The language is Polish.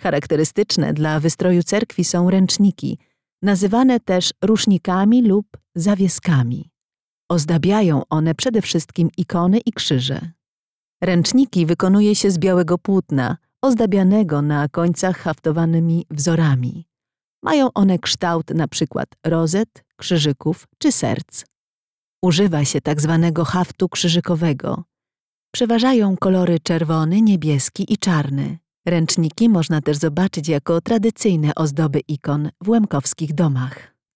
Charakterystyczne dla wystroju cerkwi są ręczniki, nazywane też rusznikami lub zawieskami. Ozdabiają one przede wszystkim ikony i krzyże. Ręczniki wykonuje się z białego płótna, ozdabianego na końcach haftowanymi wzorami. Mają one kształt np. rozet, krzyżyków czy serc. Używa się tak zwanego haftu krzyżykowego. Przeważają kolory czerwony, niebieski i czarny. Ręczniki można też zobaczyć jako tradycyjne ozdoby ikon w łemkowskich domach.